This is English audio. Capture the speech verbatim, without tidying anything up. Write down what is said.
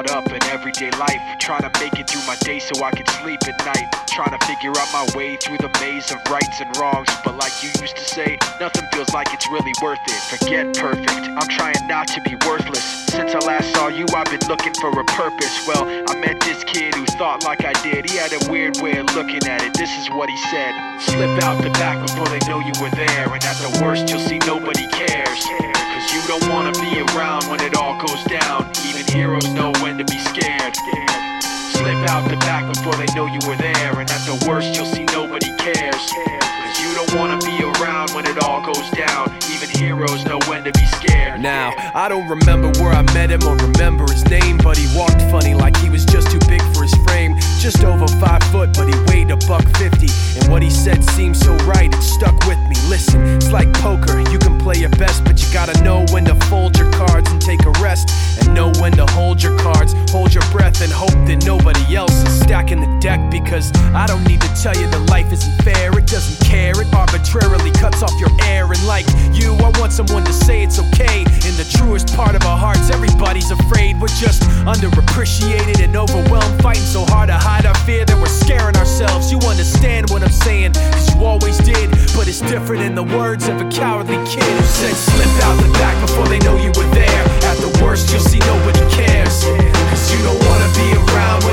caught up in everyday life, trying to make it through my day so I can sleep at night, trying to figure out my way through the maze of rights and wrongs. But like you used to say, nothing feels like it's really worth it. Forget perfect, I'm trying not to be worthless. Since I last saw you, I've been looking for a purpose. Well, I met this kid who thought like I did. He had a weird way of looking at it. This is what he said: slip out the back before they know you were there, and at the worst you'll see nobody cares. Cause you don't wanna be around when it all goes down. Even heroes know when to be scared. Slip out the back before they know you were there, and at the worst you'll see nobody cares. Cause you don't wanna be around when it all goes down. Even heroes know when to be scared. Now, I don't remember where I met him or remember his name, but he walked funny like he was just too big for his frame. Just over five foot, but he weighed a buck fifty. And what he said seemed so right, it stuck with me. Listen, it's like poker, you can play your best, but you gotta know when to fold your cards and take a rest, and know when to hold your cards, hold your breath, and hope that nobody else is stacking the deck. Because I don't need to tell you that life isn't fair, it doesn't care, it arbitrarily cuts off your air. And like you, I want someone to say it's okay. In the truest part of our hearts, everybody's afraid we're just underappreciated and overwhelmed, fighting so hard to hide our fear that we're scaring ourselves. You understand what I'm saying, cause you always did, but it's different in the words of a cowardly kid who said slip out the back before they know you were there. At the worst you'll see nobody cares, cause you don't wanna be around when